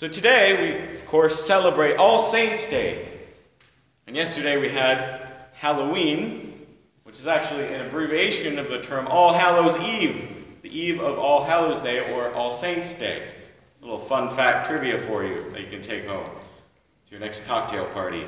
So today we, of course, celebrate All Saints' Day. And yesterday we had Halloween, which is actually an abbreviation of the term All Hallows Eve, the eve of All Hallows Day or All Saints' Day. A little fun fact trivia for you that you can take home to your next cocktail party.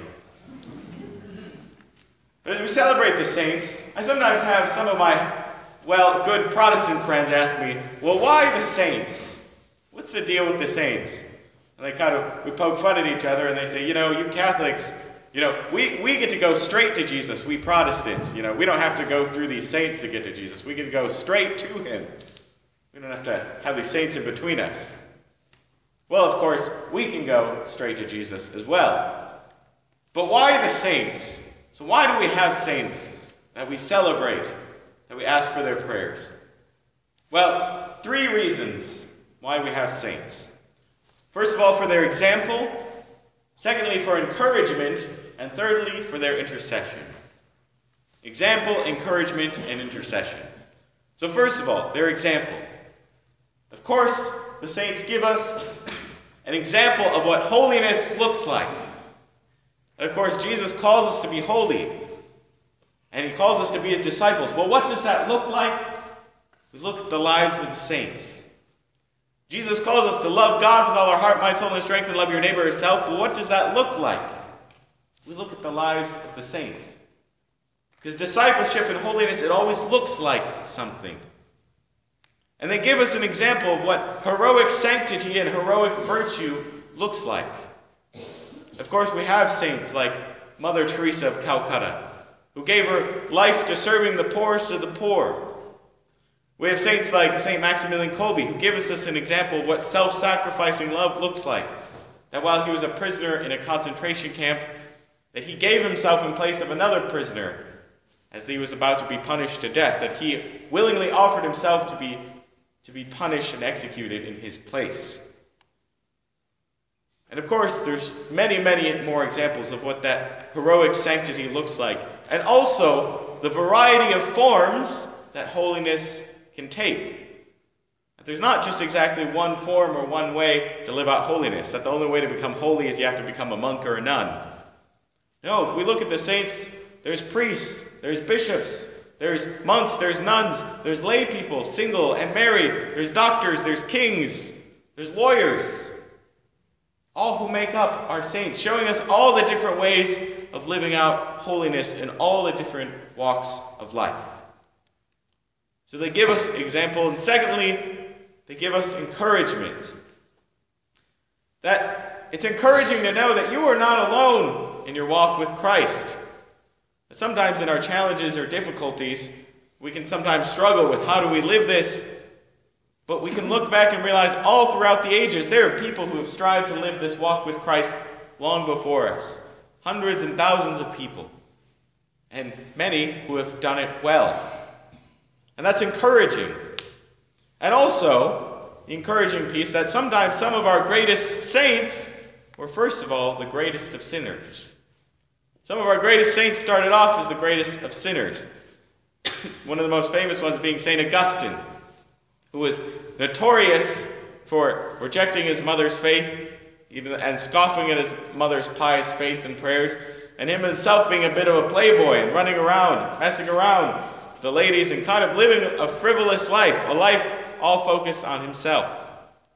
But as we celebrate the saints, I sometimes have some of my, good Protestant friends ask me, well, why the saints? What's the deal with the saints? And we poke fun at each other and they say, you Catholics, we get to go straight to Jesus, we Protestants. We don't have to go through these saints to get to Jesus. We can go straight to him. We don't have to have these saints in between us. Well, of course, we can go straight to Jesus as well. But why the saints? So why do we have saints that we celebrate, that we ask for their prayers? Well, 3 reasons why we have saints. First of all, for their example. Secondly, for encouragement. And thirdly, for their intercession. Example, encouragement, and intercession. So first of all, their example. Of course, the saints give us an example of what holiness looks like. And of course, Jesus calls us to be holy. And he calls us to be his disciples. Well, what does that look like? We look at the lives of the saints. Jesus calls us to love God with all our heart, mind, soul, and strength, and love your neighbor as self. Well, what does that look like? We look at the lives of the saints. Because discipleship and holiness, it always looks like something. And they give us an example of what heroic sanctity and heroic virtue looks like. Of course, we have saints like Mother Teresa of Calcutta, who gave her life to serving the poorest of the poor. We have saints like St. Maximilian Kolbe, who gives us an example of what self-sacrificing love looks like. That while he was a prisoner in a concentration camp, that he gave himself in place of another prisoner as he was about to be punished to death, that he willingly offered himself to be punished and executed in his place. And of course, there's many, many more examples of what that heroic sanctity looks like. And also, the variety of forms that holiness can take. There's not just exactly one form or one way to live out holiness, that the only way to become holy is you have to become a monk or a nun. No, if we look at the saints, there's priests, there's bishops, there's monks, there's nuns, there's lay people, single and married, there's doctors, there's kings, there's lawyers, all who make up our saints, showing us all the different ways of living out holiness in all the different walks of life. So they give us example, and secondly, they give us encouragement. That it's encouraging to know that you are not alone in your walk with Christ. That sometimes in our challenges or difficulties, we can sometimes struggle with how do we live this, but we can look back and realize all throughout the ages, there are people who have strived to live this walk with Christ long before us. Hundreds and thousands of people. And many who have done it well. And that's encouraging. And also, the encouraging piece that sometimes some of our greatest saints were, first of all, the greatest of sinners. Some of our greatest saints started off as the greatest of sinners. One of the most famous ones being St. Augustine, who was notorious for rejecting his mother's faith and scoffing at his mother's pious faith and prayers, and him himself being a bit of a playboy and running around, messing around the ladies and kind of living a frivolous life, a life all focused on himself,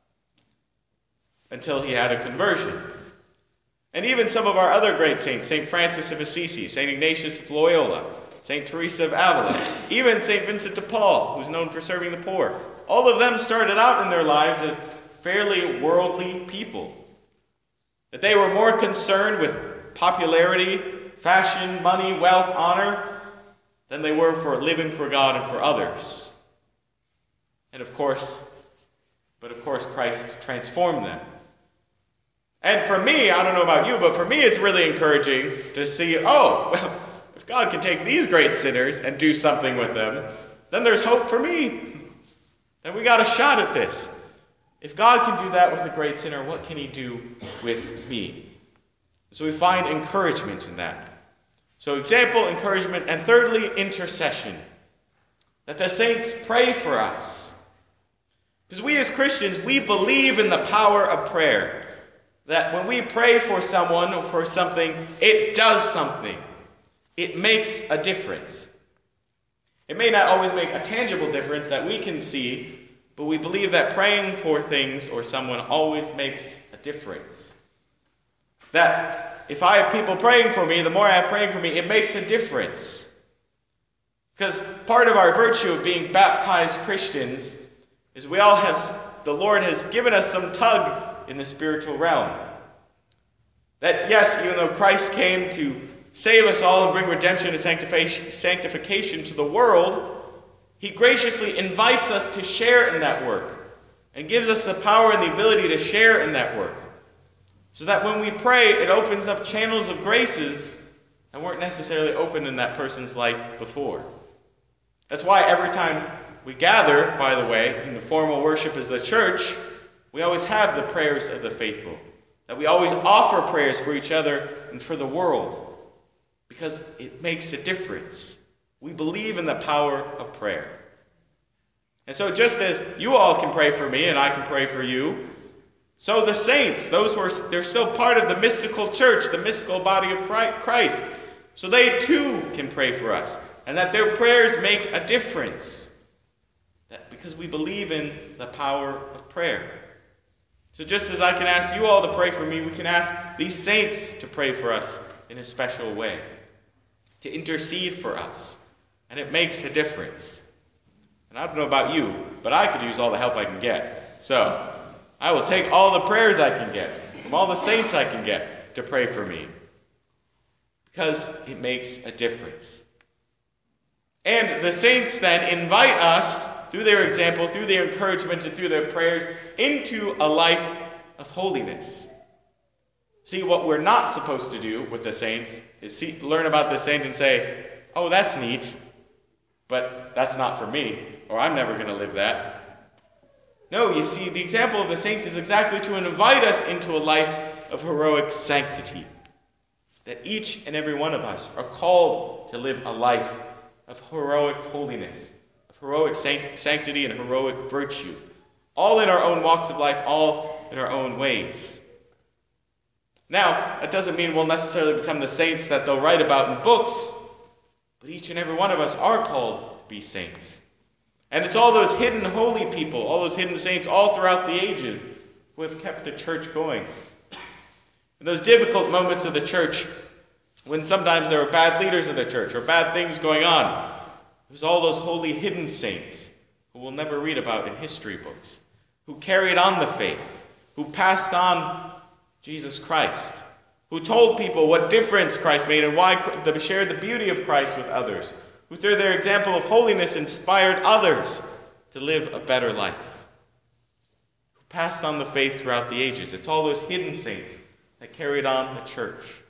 until he had a conversion. And even some of our other great saints, St. Francis of Assisi, St. Ignatius of Loyola, St. Teresa of Avila, even St. Vincent de Paul, who's known for serving the poor, all of them started out in their lives as fairly worldly people. That they were more concerned with popularity, fashion, money, wealth, honor, than they were for living for God and for others. And of course, Christ transformed them. And for me, I don't know about you, but for me it's really encouraging to see, if God can take these great sinners and do something with them, then there's hope for me. Then we got a shot at this. If God can do that with a great sinner, what can he do with me? So we find encouragement in that. So example, encouragement, and thirdly, intercession. That the saints pray for us. Because we as Christians, we believe in the power of prayer. that when we pray for someone or for something, it does something. It makes a difference. It may not always make a tangible difference that we can see, but we believe that praying for things or someone always makes a difference. That if I have people praying for me, the more I have praying for me, it makes a difference. Because part of our virtue of being baptized Christians is the Lord has given us some tug in the spiritual realm. That yes, even though Christ came to save us all and bring redemption and sanctification to the world, he graciously invites us to share in that work and gives us the power and the ability to share in that work. So that when we pray, it opens up channels of graces that weren't necessarily open in that person's life before. That's why every time we gather, by the way, in the formal worship as the church, we always have the prayers of the faithful. That we always offer prayers for each other and for the world. Because it makes a difference. We believe in the power of prayer. And so just as you all can pray for me and I can pray for you, so the saints, they're still part of the mystical church, the mystical body of Christ. So they too can pray for us. And that their prayers make a difference. Because we believe in the power of prayer. So just as I can ask you all to pray for me, we can ask these saints to pray for us in a special way. To intercede for us. And it makes a difference. And I don't know about you, but I could use all the help I can get. So I will take all the prayers I can get, from all the saints I can get, to pray for me. Because it makes a difference. And the saints then invite us, through their example, through their encouragement, and through their prayers, into a life of holiness. See, what we're not supposed to do with the saints is learn about the saint and say, oh, that's neat, but that's not for me, or I'm never going to live that. No, you see, the example of the saints is exactly to invite us into a life of heroic sanctity. That each and every one of us are called to live a life of heroic holiness, of heroic sanctity and heroic virtue. All in our own walks of life, all in our own ways. Now, that doesn't mean we'll necessarily become the saints that they'll write about in books, but each and every one of us are called to be saints. And it's all those hidden holy people, all those hidden saints all throughout the ages who have kept the church going. In those difficult moments of the church, when sometimes there were bad leaders of the church or bad things going on, there's all those holy hidden saints who we'll never read about in history books, who carried on the faith, who passed on Jesus Christ, who told people what difference Christ made and why they shared the beauty of Christ with others, who through their example of holiness inspired others to live a better life, who passed on the faith throughout the ages. It's all those hidden saints that carried on the church.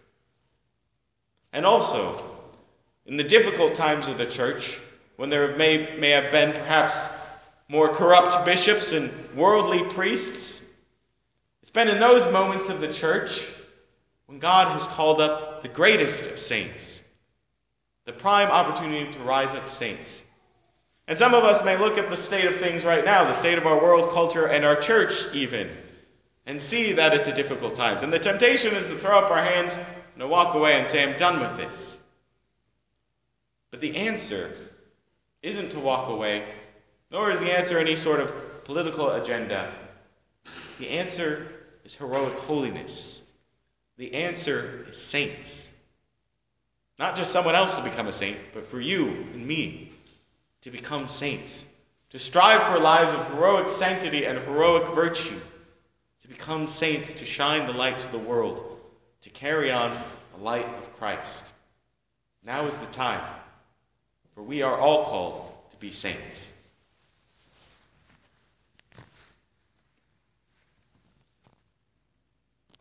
And also, in the difficult times of the church, when there may have been perhaps more corrupt bishops and worldly priests, it's been in those moments of the church when God has called up the greatest of saints, the prime opportunity to rise up saints. And some of us may look at the state of things right now, the state of our world, culture, and our church even, and see that it's a difficult times. And the temptation is to throw up our hands and to walk away and say, I'm done with this. But the answer isn't to walk away, nor is the answer any sort of political agenda. The answer is heroic holiness. The answer is saints. Not just someone else to become a saint, but for you and me to become saints. To strive for lives of heroic sanctity and heroic virtue. To become saints, to shine the light to the world. To carry on the light of Christ. Now is the time, for we are all called to be saints.